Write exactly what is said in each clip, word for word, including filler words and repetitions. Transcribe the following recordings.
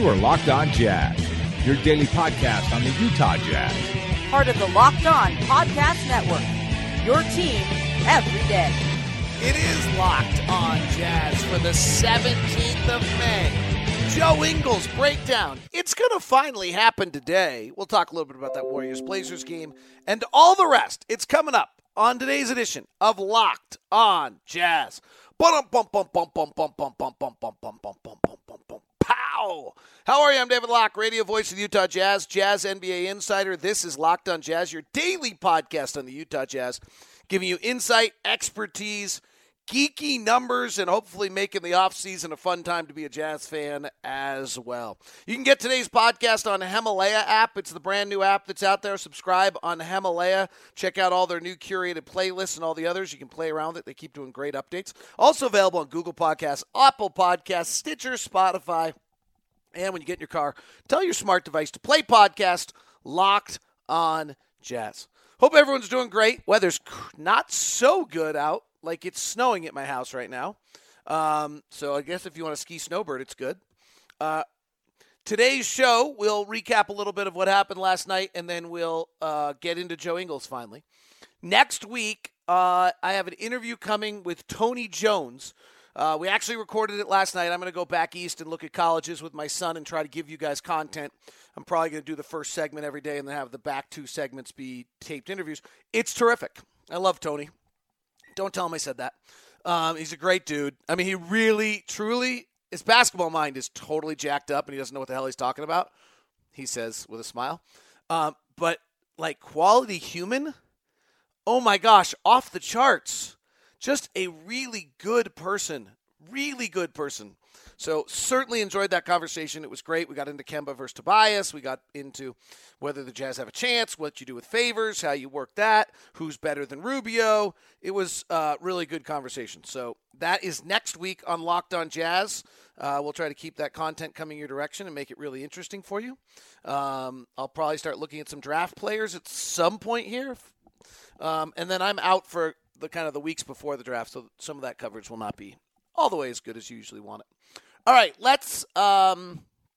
You are Locked On Jazz, your daily podcast on the Utah Jazz. Part of the Locked On Podcast Network, your team every day. It is Locked On Jazz for the seventeenth of May. Joe Ingles breakdown. It's going to finally happen today. We'll talk a little bit about that Warriors-Blazers game and all the rest. It's coming up on today's edition of Locked On Jazz. Bum bum bum bum bum bum bum bum bum bum bum bum bum bum bum bum. Pow! How are you? I'm David Locke, radio voice of the Utah Jazz, Jazz N B A insider. This is Locked On Jazz, your daily podcast on the Utah Jazz, giving you insight, expertise, geeky numbers, and hopefully making the offseason a fun time to be a Jazz fan as well. You can get today's podcast on the Himalaya app. It's the brand new app that's out there. Subscribe on Himalaya. Check out all their new curated playlists and all the others. You can play around with it. They keep doing great updates. Also available on Google Podcasts, Apple Podcasts, Stitcher, Spotify. And when you get in your car, tell your smart device to play podcast Locked On Jazz. Hope everyone's doing great. Weather's not so good out. Like, it's snowing at my house right now. Um, so I guess if you want to ski snowbird, it's good. Uh, today's show, we'll recap a little bit of what happened last night, and then we'll uh, get into Joe Ingles finally. Next week, uh, I have an interview coming with Tony Jones. Uh, we actually recorded it last night. I'm going to go back east and look at colleges with my son and try to give you guys content. I'm probably going to do the first segment every day and then have the back two segments be taped interviews. It's terrific. I love Tony. Don't tell him I said that. Um, he's a great dude. I mean, he really, truly, his basketball mind is totally jacked up, and he doesn't know what the hell he's talking about, he says with a smile. Um, but, like, quality human, oh, my gosh, off the charts. Just a really good person, really good person. So certainly enjoyed that conversation. It was great. We got into Kemba versus Tobias. We got into whether the Jazz have a chance, what you do with Favors, how you work that, who's better than Rubio. It was a really good conversation. So that is next week on Locked On Jazz. Uh, we'll try to keep that content coming your direction and make it really interesting for you. Um, I'll probably start looking at some draft players at some point here. Um, and then I'm out for the kind of the weeks before the draft, so some of that coverage will not be all the way as good as you usually want it. All right, let's um,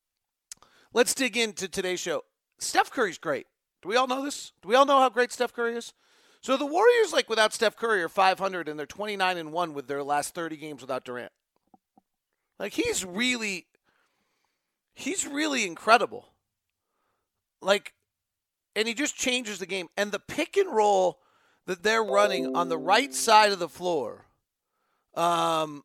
let's dig into today's show. Steph Curry's great. Do we all know this? Do we all know how great Steph Curry is? So the Warriors, like without Steph Curry, are five hundred, and they're twenty-nine and one with their last thirty games without Durant. Like he's really, he's really incredible. Like, and he just changes the game. And the pick and roll that they're running on the right side of the floor, um.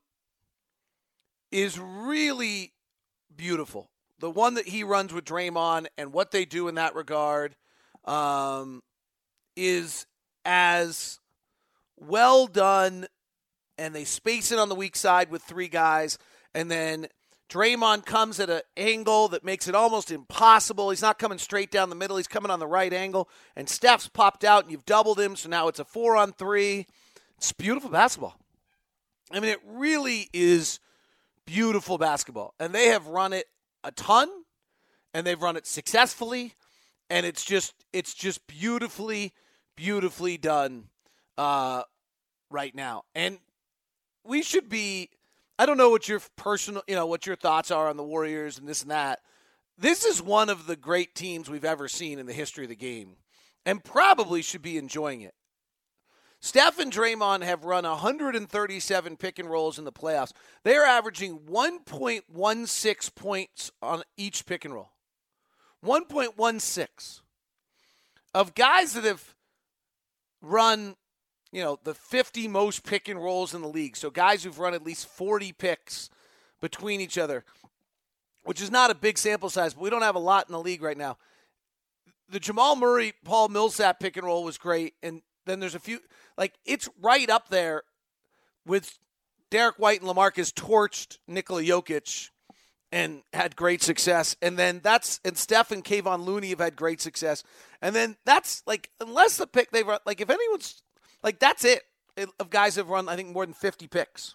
is really beautiful. The one that he runs with Draymond and what they do in that regard um, is as well done, and they space it on the weak side with three guys, and then Draymond comes at an angle that makes it almost impossible. He's not coming straight down the middle. He's coming on the right angle, and Steph's popped out, and you've doubled him, so now it's a four on three. It's beautiful basketball. I mean, it really is beautiful basketball, and they have run it a ton, and they've run it successfully, and it's just it's just beautifully, beautifully done uh, right now. And we should be. I don't know what your personal, you know, what your thoughts are on the Warriors and this and that. This is one of the great teams we've ever seen in the history of the game, and probably should be enjoying it. Steph and Draymond have run one hundred thirty-seven pick and rolls in the playoffs. They are averaging one point one six points on each pick and roll. one point one six. Of guys that have run, you know, the fifty most pick and rolls in the league. So guys who've run at least forty picks between each other, which is not a big sample size, but we don't have a lot in the league right now. The Jamal Murray, Paul Millsap pick and roll was great, and then there's a few, like, it's right up there with Derek White and LaMarcus torched Nikola Jokic and had great success. And then that's, and Steph and Kayvon Looney have had great success. And then that's, like, unless the pick they've run, like, if anyone's, like, that's it, of guys who have run, I think, more than fifty picks.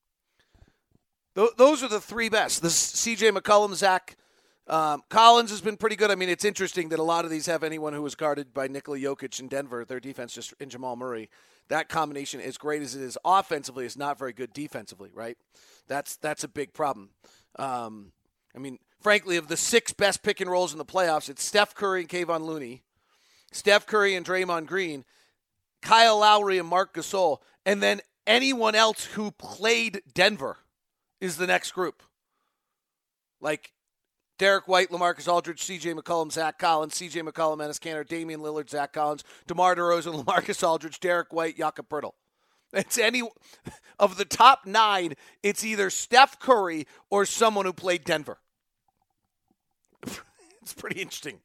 Th- those are the three best. The C J McCollum, Zach Um, Collins has been pretty good. I mean, it's interesting that a lot of these have anyone who was guarded by Nikola Jokic in Denver. Their defense just in Jamal Murray. That combination, as great as it is offensively, is not very good defensively, right? That's that's a big problem. Um, I mean, frankly, of the six best pick and rolls in the playoffs, it's Steph Curry and Kevon Looney, Steph Curry and Draymond Green, Kyle Lowry and Marc Gasol, and then anyone else who played Denver is the next group. Like Derek White, LaMarcus Aldridge, C J McCollum, Zach Collins, C J McCollum, Enes Kanter, Damian Lillard, Zach Collins, DeMar DeRozan, LaMarcus Aldridge, Derek White, Jakob Poeltl. It's any of the top nine, it's either Steph Curry or someone who played Denver. It's pretty interesting.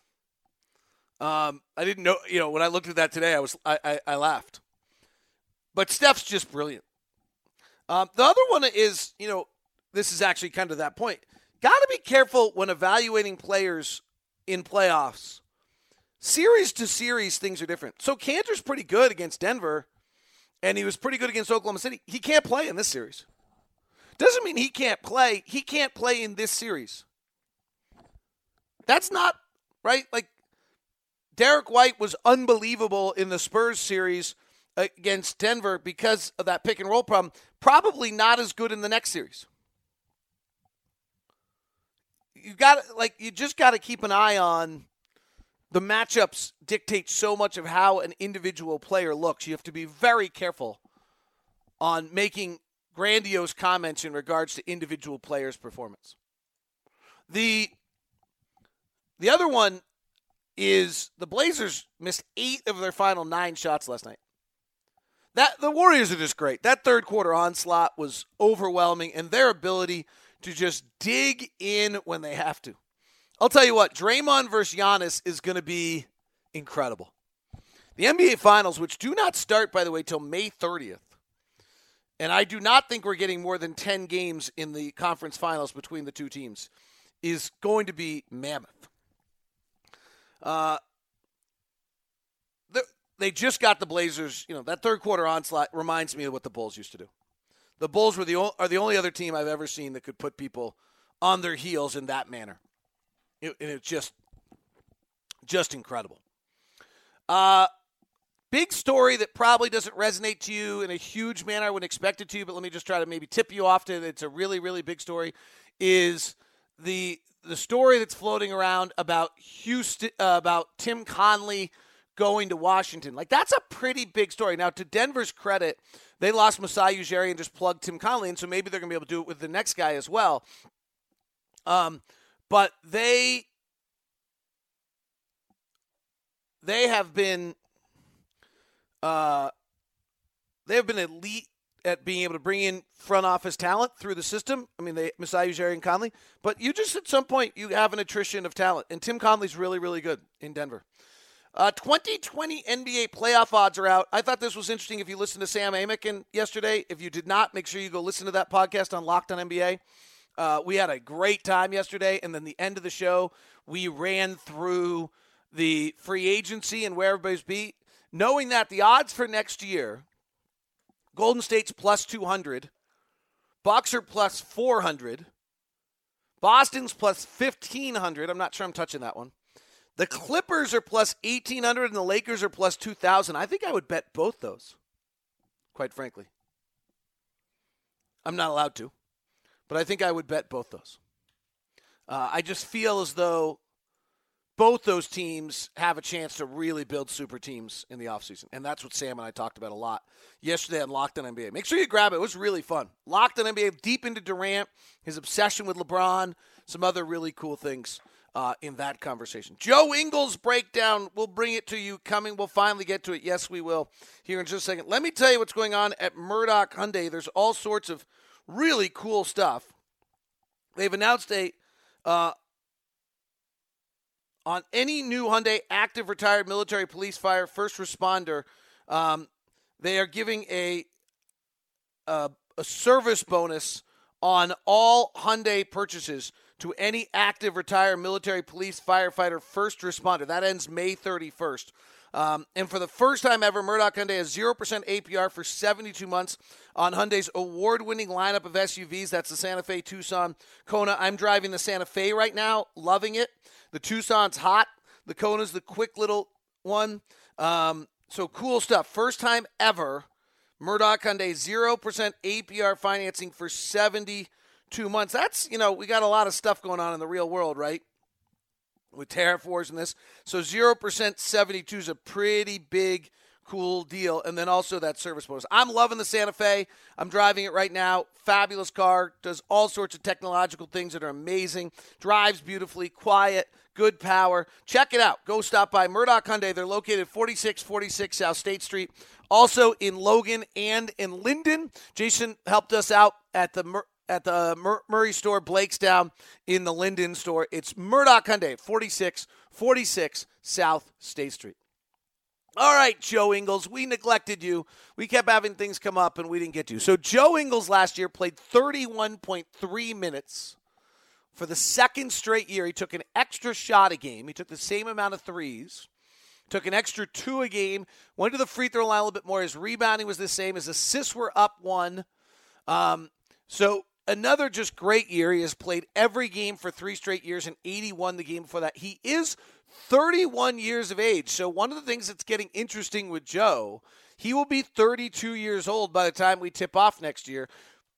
Um, I didn't know, you know, when I looked at that today, I was I, I, I laughed. But Steph's just brilliant. Um, the other one is, you know, this is actually kind of that point. Got to be careful when evaluating players in playoffs. Series to series, things are different. So Kanter's pretty good against Denver, and he was pretty good against Oklahoma City. He can't play in this series. Doesn't mean he can't play. He can't play in this series. That's not, right? Like, Derek White was unbelievable in the Spurs series against Denver because of that pick and roll problem. Probably not as good in the next series. You got like you just got to keep an eye on the matchups. Dictate so much of how an individual player looks. You have to be very careful on making grandiose comments in regards to individual players' performance. The the other one is the Blazers missed eight of their final nine shots last night. That the Warriors are just great. That third quarter onslaught was overwhelming, and their ability to just dig in when they have to. I'll tell you what, Draymond versus Giannis is going to be incredible. The N B A Finals, which do not start, by the way, till May thirtieth, and I do not think we're getting more than ten games in the conference finals between the two teams, is going to be mammoth. Uh, they just got the Blazers. You know, that third quarter onslaught reminds me of what the Bulls used to do. The Bulls were the o- are the only other team I've ever seen that could put people on their heels in that manner. It, and it's just, just incredible. Uh, big story that probably doesn't resonate to you in a huge manner. I wouldn't expect it to, but let me just try to maybe tip you off to it. It's a really, really big story. Is the the story that's floating around about Houston, uh, about Tim Connelly going to Washington. Like, that's a pretty big story. Now, to Denver's credit, they lost Masai Ujiri and just plugged Tim Connelly in, so maybe they're going to be able to do it with the next guy as well. Um, but they they have been uh, they have been elite at being able to bring in front office talent through the system. I mean, they Masai Ujiri and Conley. But you just, at some point, you have an attrition of talent. And Tim Connelly's really, really good in Denver. Uh, twenty twenty N B A playoff odds are out. I thought this was interesting if you listened to Sam Amick yesterday. If you did not, make sure you go listen to that podcast on Locked on N B A. Uh, we had a great time yesterday, and then the end of the show, we ran through the free agency and where everybody's beat. Knowing that the odds for next year, Golden State's plus two hundred, Bucks are plus four hundred, Boston's plus fifteen hundred. I'm not sure I'm touching that one. The Clippers are plus eighteen hundred and the Lakers are plus two thousand. I think I would bet both those, quite frankly. I'm not allowed to, but I think I would bet both those. Uh, I just feel as though both those teams have a chance to really build super teams in the offseason, and that's what Sam and I talked about a lot yesterday on Locked on N B A. Make sure you grab it. It was really fun. Locked on N B A, deep into Durant, his obsession with LeBron, some other really cool things. Uh, in that conversation. Joe Ingles breakdown, we'll bring it to you coming. We'll finally get to it. Yes, we will here in just a second. Let me tell you what's going on at Murdoch Hyundai. There's all sorts of really cool stuff. They've announced a, uh, on any new Hyundai active, retired military, police, fire, first responder, um, they are giving a, a, a service bonus on all Hyundai purchases to any active, retired military, police, firefighter, first responder. That ends May thirty-first. Um, and for the first time ever, Murdoch Hyundai has zero percent A P R for seventy-two months on Hyundai's award-winning lineup of S U Vs. That's the Santa Fe, Tucson, Kona. I'm driving the Santa Fe right now, loving it. The Tucson's hot. The Kona's the quick little one. Um, so cool stuff. First time ever, Murdoch Hyundai, zero percent A P R financing for seventy-two two months. That's, you know, we got a lot of stuff going on in the real world, right? With tariff wars and this. So zero percent seventy-two is a pretty big, cool deal. And then also that service bonus. I'm loving the Santa Fe. I'm driving it right now. Fabulous car. Does all sorts of technological things that are amazing. Drives beautifully. Quiet. Good power. Check it out. Go stop by Murdoch Hyundai. They're located at forty-six forty-six South State Street. Also in Logan and in Linden. Jason helped us out at the Mur- at the Mur- Murray store, Blakestown in the Linden store. It's Murdoch Hyundai at forty-six forty-six South State Street. All right, Joe Ingles, we neglected you. We kept having things come up, and we didn't get to you. So Joe Ingles last year played thirty-one point three minutes for the second straight year. He took an extra shot a game. He took the same amount of threes, took an extra two a game, went to the free throw line a little bit more. His rebounding was the same. His assists were up one. Um, so another just great year. He has played every game for three straight years and eighty-one the game before that. He is thirty-one years of age. So one of the things that's getting interesting with Joe, he will be thirty-two years old by the time we tip off next year.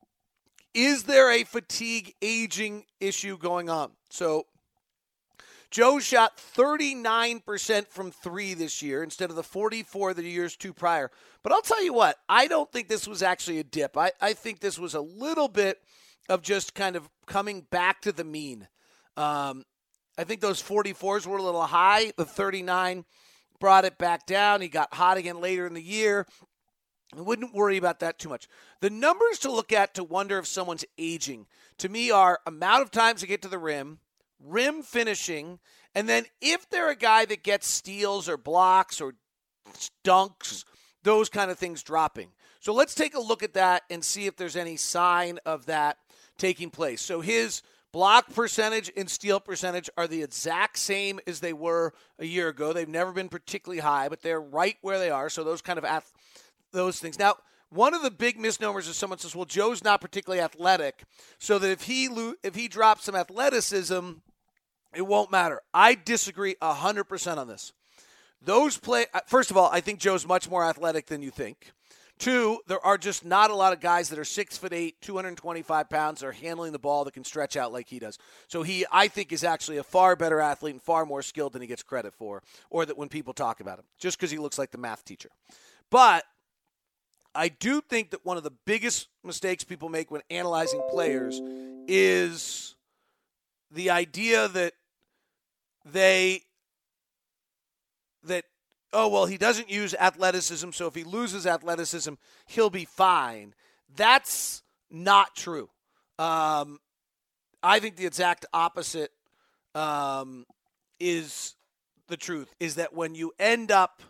Is there a fatigue aging issue going on? So Joe shot thirty-nine percent from three this year instead of the forty-four the years two prior. But I'll tell you what, I don't think this was actually a dip. I, I think this was a little bit of just kind of coming back to the mean. Um, I think those forty-fours were a little high. The thirty-nine brought it back down. He got hot again later in the year. I wouldn't worry about that too much. The numbers to look at to wonder if someone's aging, to me, are amount of times to get to the rim, rim finishing, and then if they're a guy that gets steals or blocks or dunks, those kind of things dropping. So let's take a look at that and see if there's any sign of that taking place. So his block percentage and steal percentage are the exact same as they were a year ago. They've never been particularly high, but they're right where they are. So those kind of ath- those things. Now, one of the big misnomers is someone says, well, Joe's not particularly athletic, so that if he lo- if he drops some athleticism, it won't matter. I disagree one hundred percent on this. Those play. First of all, I think Joe's much more athletic than you think. Two, there are just not a lot of guys that are six foot eight, two hundred twenty-five pounds, that are handling the ball that can stretch out like he does. So he, I think, is actually a far better athlete and far more skilled than he gets credit for, or that when people talk about him, just because he looks like the math teacher. But I do think that one of the biggest mistakes people make when analyzing players is the idea that they that oh, well, he doesn't use athleticism, so if he loses athleticism, he'll be fine. That's not true. Um, I think the exact opposite um, is the truth, is that when you end up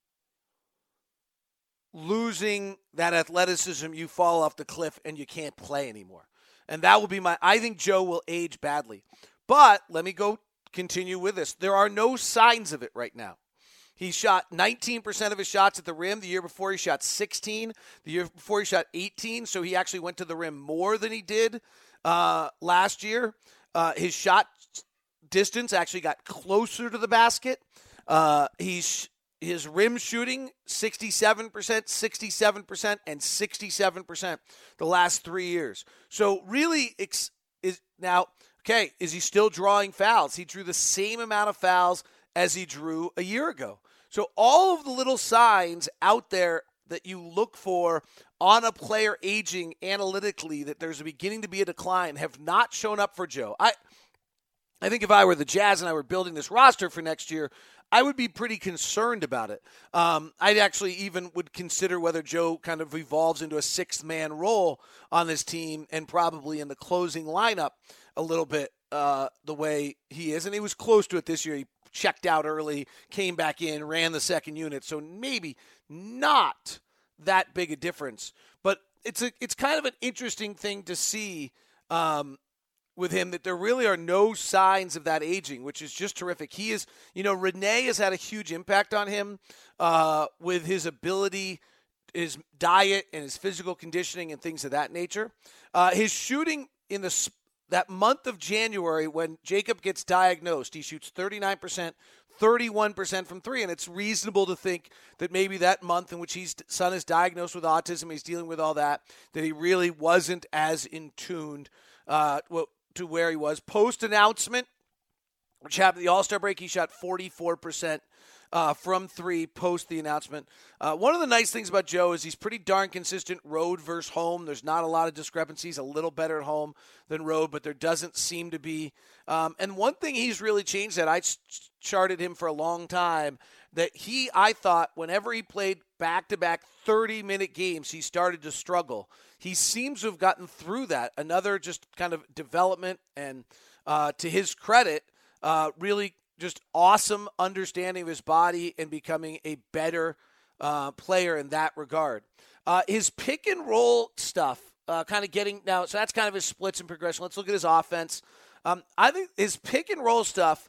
losing that athleticism, you fall off the cliff and you can't play anymore. And that will be my – I think Joe will age badly. But let me go continue with this. There are no signs of it right now. He shot nineteen percent of his shots at the rim. The year before he shot sixteen. The year before he shot eighteen. So he actually went to the rim more than he did uh, last year. Uh, his shot distance actually got closer to the basket. Uh, he's his rim shooting sixty-seven percent, sixty-seven percent, and sixty-seven percent the last three years. So really, ex- is now okay. Is he still drawing fouls? He drew the same amount of fouls as he drew a year ago. So all of the little signs out there that you look for on a player aging analytically, that there's beginning to be a decline, have not shown up for Joe. I I think if I were the Jazz and I were building this roster for next year, I would be pretty concerned about it. Um, I actually even would consider whether Joe kind of evolves into a sixth-man role on this team and probably in the closing lineup a little bit uh, the way he is. And he was close to it this year. He checked out early, came back in, ran the second unit. So maybe not that big a difference. But it's a it's kind of an interesting thing to see um, with him, that there really are no signs of that aging, which is just terrific. He is, you know, Renee has had a huge impact on him uh, with his ability, his diet, and his physical conditioning and things of that nature. Uh, his shooting in the that month of January when Jacob gets diagnosed, he shoots thirty-nine percent, thirty-one percent from three. And it's reasonable to think that maybe that month in which his son is diagnosed with autism, he's dealing with all that, that he really wasn't as in tuned uh, to where he was. Post-announcement, which happened the All-Star break, he shot forty-four percent uh, from three post the announcement. Uh, one of the nice things about Joe is he's pretty darn consistent road versus home. There's not a lot of discrepancies, a little better at home than road, but there doesn't seem to be. Um, and one thing he's really changed that I ch- charted him for a long time, that he, I thought, whenever he played back-to-back thirty-minute games, he started to struggle. He seems to have gotten through that. Another just kind of development, and uh, to his credit, uh, really just awesome understanding of his body and becoming a better uh, player in that regard. Uh, his pick and roll stuff, uh, kind of getting now, so that's kind of his splits and progression. Let's look at his offense. Um, I think his pick and roll stuff,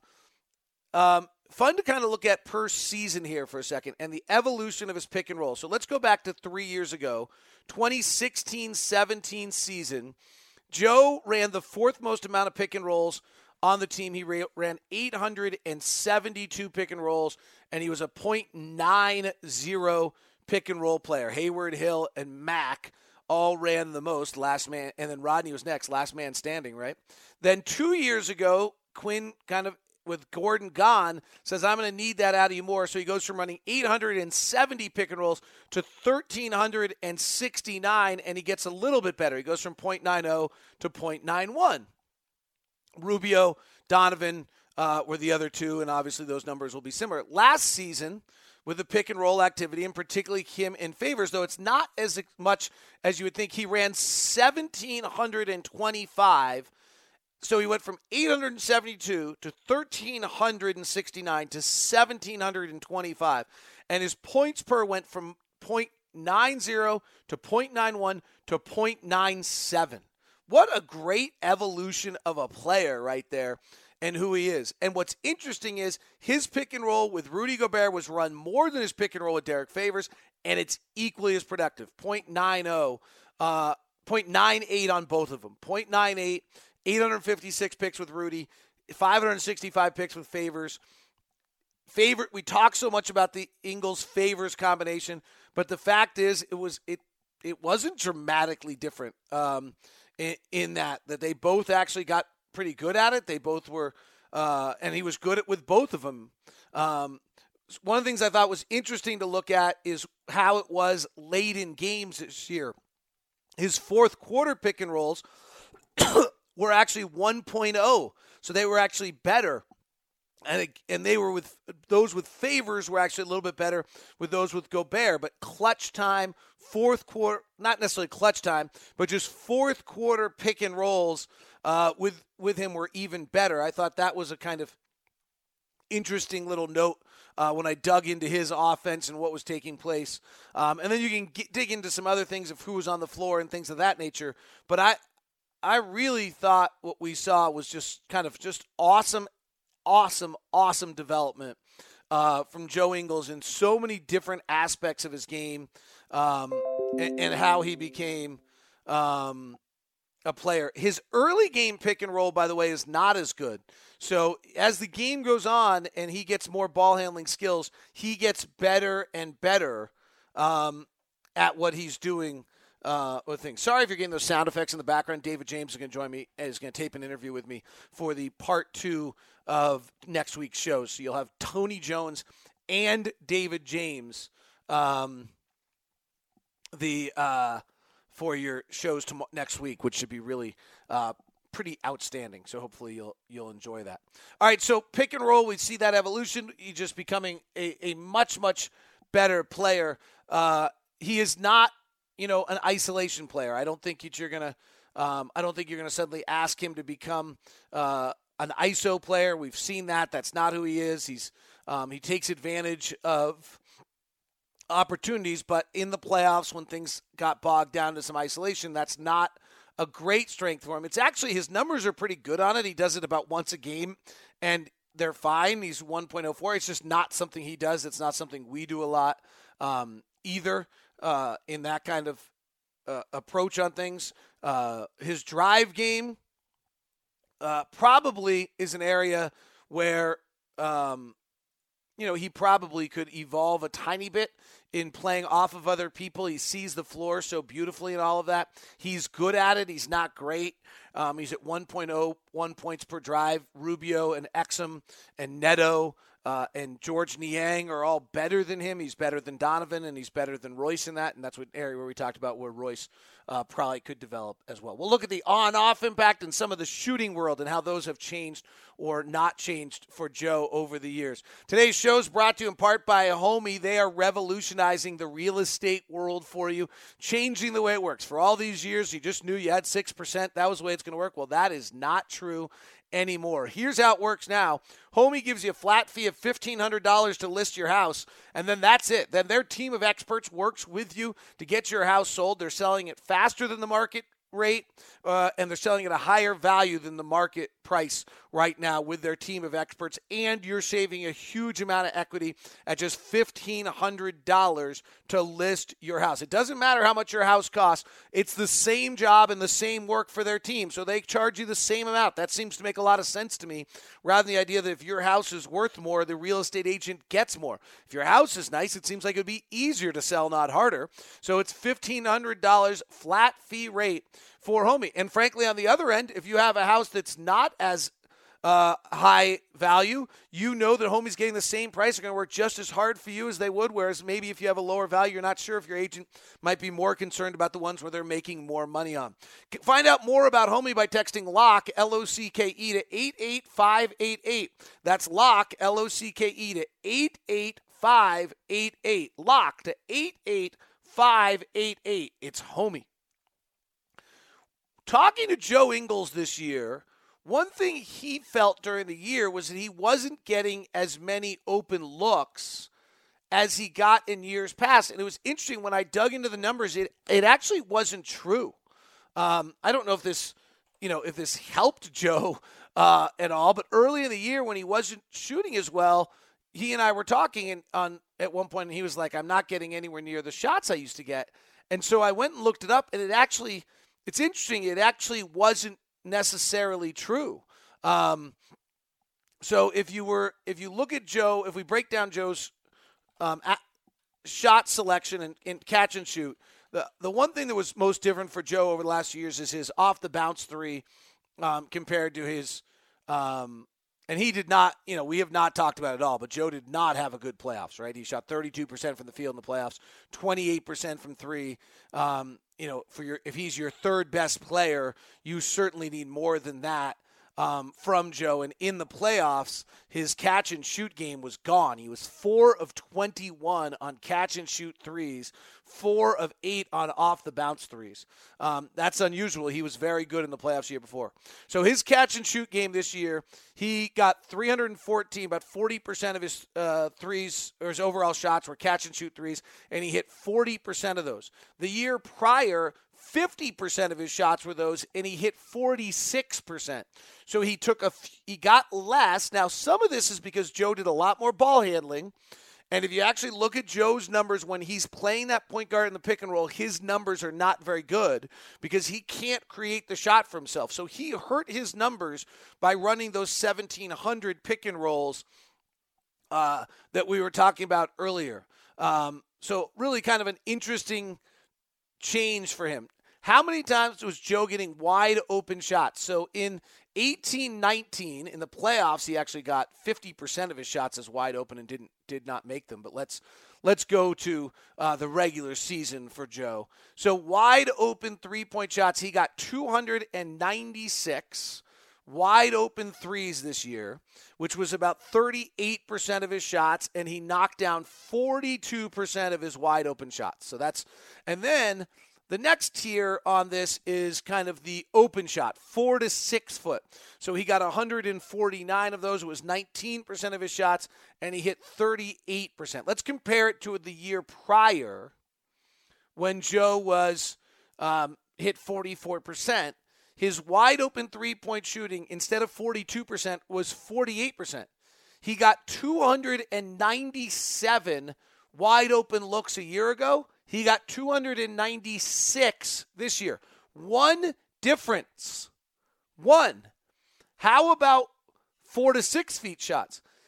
um, fun to kind of look at per season here for a second, and the evolution of his pick and roll. So let's go back to three years ago, twenty sixteen seventeen season. Joe ran the fourth most amount of pick and rolls on the team. He ran eight hundred seventy-two pick and rolls, and he was a point nine oh pick and roll player. Hayward, Hill, and Mack all ran the most, last man, and then Rodney was next, last man standing, right? Then two years ago, Quinn kind of, with Gordon gone, says, I'm going to need that out of you more. So he goes from running eight hundred seventy pick and rolls to one thousand three hundred sixty-nine, and he gets a little bit better. He goes from point nine oh to point nine one. Rubio, Donovan uh, were the other two, and obviously those numbers will be similar. Last season, with the pick and roll activity, and particularly him in favors, though it's not as much as you would think, he ran one thousand seven hundred twenty-five. So he went from eight hundred seventy-two to one thousand three hundred sixty-nine to one thousand seven hundred twenty-five. And his points per went from point nine oh to point nine one to point nine seven. What a great evolution of a player right there and who he is. And what's interesting is his pick and roll with Rudy Gobert was run more than his pick and roll with Derek Favors, and it's equally as productive. point nine oh, uh, point nine eight on both of them. point nine eight, eight hundred fifty-six picks with Rudy, five hundred sixty-five picks with Favors. Favorite, we talk so much about the Ingles Favors combination, but the fact is it was it it wasn't dramatically different. Um, In, in that, that they both actually got pretty good at it. They both were, uh, and he was good at with both of them. Um, one of the things I thought was interesting to look at is how it was late in games this year. His fourth quarter pick and rolls were actually one point oh, so they were actually better. And it, and they were with those with Favors were actually a little bit better with those with Gobert. But clutch time, fourth quarter, not necessarily clutch time, but just fourth quarter pick and rolls uh, with with him were even better. I thought that was a kind of interesting little note uh, when I dug into his offense and what was taking place. Um, and then you can get, dig into some other things of who was on the floor and things of that nature. But I I really thought what we saw was just kind of just awesome. Awesome, awesome development uh, from Joe Ingles in so many different aspects of his game um, and, and how he became um, a player. His early game pick and roll, by the way, is not as good. So as the game goes on and he gets more ball handling skills, he gets better and better um, at what he's doing. Uh, things. Sorry if you're getting those sound effects in the background. David James is going to join me and is going to tape an interview with me for the part two of next week's show. So you'll have Tony Jones and David James um, the uh, for your shows tom- next week, which should be really uh, pretty outstanding. So hopefully you'll you'll enjoy that. All right, so pick and roll, we see that evolution. He's just becoming a, a much, much better player. Uh, he is not you know, an isolation player. I don't think that you're gonna. Um, I don't think you're gonna suddenly ask him to become uh, an I S O player. We've seen that. That's not who he is. He's um, he takes advantage of opportunities, but in the playoffs, when things got bogged down to some isolation, that's not a great strength for him. It's actually his numbers are pretty good on it. He does it about once a game, and they're fine. He's one point oh four. It's just not something he does. It's not something we do a lot um, either. Uh, in that kind of uh, approach on things. Uh, his drive game uh, probably is an area where, um, you know, he probably could evolve a tiny bit in playing off of other people. He sees the floor so beautifully and all of that. He's good at it. He's not great. Um, he's at one point oh one points per drive. Rubio and Exum and Neto uh, and George Niang are all better than him. He's better than Donovan, and he's better than Royce in that, and that's what area where we talked about where Royce uh, probably could develop as well. We'll look at the on-off impact and some of the shooting world and how those have changed or not changed for Joe over the years. Today's show is brought to you in part by Homey. They are revolutionizing the real estate world for you, changing the way it works. For all these years, you just knew you had six percent. That was the way it's going to work. Well, that is not true anymore. Here's how it works now. Homey gives you a flat fee of fifteen hundred dollars to list your house, and then that's it. Then their team of experts works with you to get your house sold. They're selling it faster than the market rate, uh, and they're selling at a higher value than the market price right now with their team of experts, and you're saving a huge amount of equity at just fifteen hundred dollars to list your house. It doesn't matter how much your house costs. It's the same job and the same work for their team, so they charge you the same amount. That seems to make a lot of sense to me, rather than the idea that if your house is worth more, the real estate agent gets more. If your house is nice, it seems like it would be easier to sell, not harder. So it's fifteen hundred dollars flat fee rate for Homey. And frankly, on the other end, if you have a house that's not as uh, high value, you know that Homey's getting the same price. They're going to work just as hard for you as they would, whereas maybe if you have a lower value, you're not sure if your agent might be more concerned about the ones where they're making more money on. Find out more about Homey by texting LOCK, L O C K E, to eight eight five eight eight. That's LOCK, L O C K E, to eight eight five eight eight. LOCK to eight eight five eight eight. It's Homey. Talking to Joe Ingles this year, one thing he felt during the year was that he wasn't getting as many open looks as he got in years past. And it was interesting when I dug into the numbers, it, it actually wasn't true. Um, I don't know if this, you know, if this helped Joe uh, at all, but early in the year when he wasn't shooting as well, he and I were talking and on at one point, and he was like, I'm not getting anywhere near the shots I used to get. And so I went and looked it up, and it actually, it's interesting, it actually wasn't necessarily true. Um, so if you were, if you look at Joe, if we break down Joe's um, at, shot selection and, and catch and shoot, the the one thing that was most different for Joe over the last few years is his off the bounce three um, compared to his, um, and he did not, you know, we have not talked about it at all, but Joe did not have a good playoffs, right? He shot thirty-two percent from the field in the playoffs, twenty-eight percent from three. Um, you know, for your, if he's your third best player, you certainly need more than that um, from Joe. And in the playoffs, his catch and shoot game was gone. He was four of twenty-one on catch and shoot threes, four of eight on off the bounce threes. Um, that's unusual. He was very good in the playoffs the year before. So his catch and shoot game this year, he got three hundred fourteen, about forty percent of his uh, threes, or his overall shots were catch and shoot threes, and he hit forty percent of those. The year prior, fifty percent of his shots were those, and he hit forty-six percent. So he took a, he got less. Now, some of this is because Joe did a lot more ball handling. And if you actually look at Joe's numbers when he's playing that point guard in the pick and roll, his numbers are not very good because he can't create the shot for himself. So he hurt his numbers by running those seventeen hundred pick and rolls uh, that we were talking about earlier. Um, so really kind of an interesting change for him. How many times was Joe getting wide open shots? So in eighteen nineteen, in the playoffs, he actually got fifty percent of his shots as wide open and didn't did not make them. But let's let's go to uh, the regular season for Joe. So wide open three-point shots, he got two hundred ninety-six wide open threes this year, which was about thirty-eight percent of his shots, and he knocked down forty-two percent of his wide open shots. So that's, and then the next tier on this is kind of the open shot, four to six foot. So he got one hundred forty-nine of those. It was nineteen percent of his shots, and he hit thirty-eight percent. Let's compare it to the year prior when Joe was um, hit forty-four percent. His wide open three-point shooting, instead of forty-two percent, was forty-eight percent. He got two hundred ninety-seven wide open looks a year ago. He got two hundred ninety-six this year. One difference. One. How about four to six feet shots?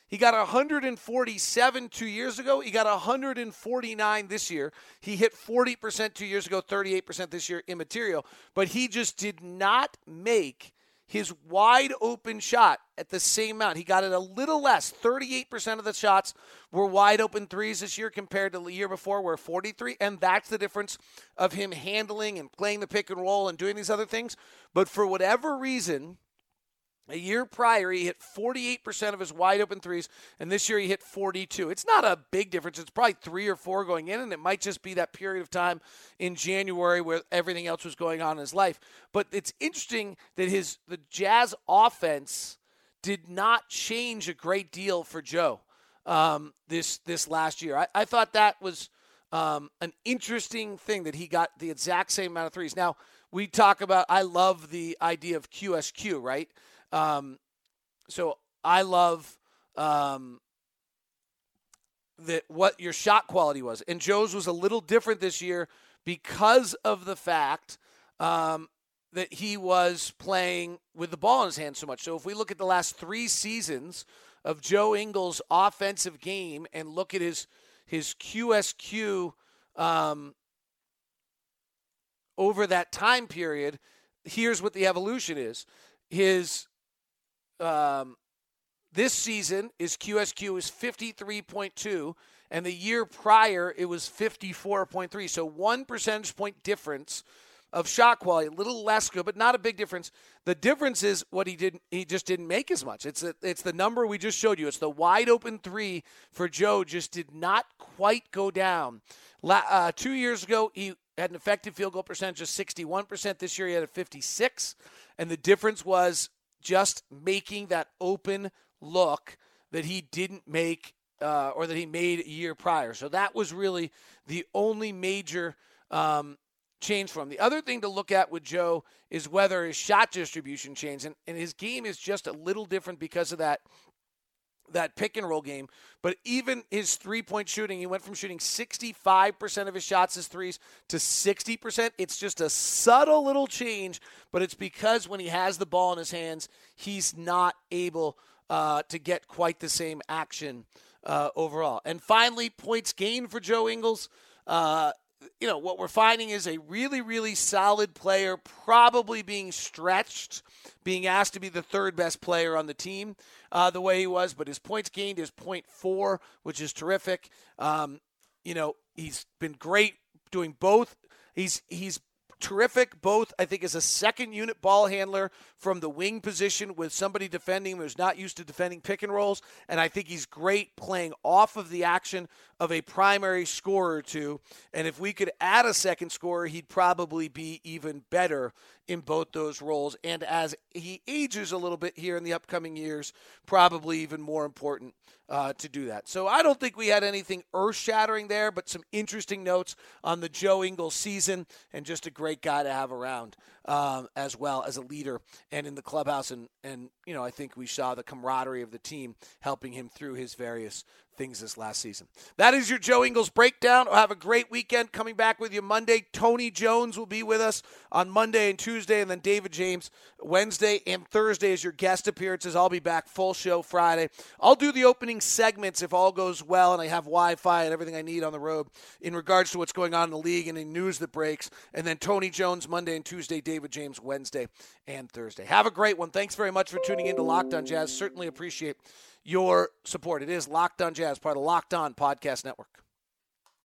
He got one hundred forty-seven two years ago. He got one hundred forty-nine this year. He hit forty percent two years ago, thirty-eight percent this year, immaterial. But he just did not make his wide open shot at the same amount. He got it a little less. thirty-eight percent of the shots were wide open threes this year compared to the year before where forty-three. And that's the difference of him handling and playing the pick and roll and doing these other things. But for whatever reason, a year prior, he hit forty-eight percent of his wide open threes, and this year he hit forty-two. It's not a big difference. It's probably three or four going in, and it might just be that period of time in January where everything else was going on in his life. But it's interesting that his the Jazz offense did not change a great deal for Joe um, this this last year. I, I thought that was um, an interesting thing that he got the exact same amount of threes. Now, we talk about, I love the idea of Q S Q, right? Um, so I love um, that what your shot quality was. And Joe's was a little different this year because of the fact um, that he was playing with the ball in his hand so much. So if we look at the last three seasons of Joe Ingles' offensive game and look at his his Q S Q um, over that time period, here's what the evolution is. His Um, this season, his Q S Q is fifty-three point two, and the year prior, it was fifty-four point three. So one percentage point difference of shot quality, a little less good, but not a big difference. The difference is what he didn't. He just didn't make as much. It's a, it's the number we just showed you. It's the wide open three for Joe just did not quite go down. La, uh, two years ago, he had an effective field goal percentage of sixty-one percent. This year, he had a fifty-six, and the difference was just making that open look that he didn't make uh, or that he made a year prior. So that was really the only major um, change for him. The other thing to look at with Joe is whether his shot distribution changed. And, and his game is just a little different because of that that pick and roll game. But even his three-point shooting, he went from shooting sixty-five percent of his shots as threes to sixty percent. It's just a subtle little change, but it's because when he has the ball in his hands, he's not able uh, to get quite the same action uh, overall. And finally, points gained for Joe Ingles. Uh, you know, what we're finding is a really, really solid player, probably being stretched, being asked to be the third best player on the team uh, the way he was, but his points gained is point four, which is terrific. Um, you know, he's been great doing both. He's he's terrific both, I think, as a second unit ball handler from the wing position with somebody defending him who's not used to defending pick and rolls, and I think he's great playing off of the action of a primary scorer or two. And if we could add a second scorer, he'd probably be even better in both those roles. And as he ages a little bit here in the upcoming years, probably even more important uh, to do that. So I don't think we had anything earth-shattering there, but some interesting notes on the Joe Ingles season, and just a great guy to have around um, as well as a leader and in the clubhouse. And, and, you know, I think we saw the camaraderie of the team helping him through his various things this last season. That is your Joe Ingles breakdown. Have a great weekend. Coming back with you Monday. Tony Jones will be with us on Monday and Tuesday, and then David James Wednesday and Thursday as your guest appearances. I'll be back full show Friday. I'll do the opening segments if all goes well and I have Wi-Fi and everything I need on the road in regards to what's going on in the league and any news that breaks. And then Tony Jones Monday and Tuesday, David James Wednesday and Thursday. Have a great one. Thanks very much for tuning in to Locked On Jazz. Certainly appreciate your support. It is Locked On Jazz, part of Locked On Podcast Network.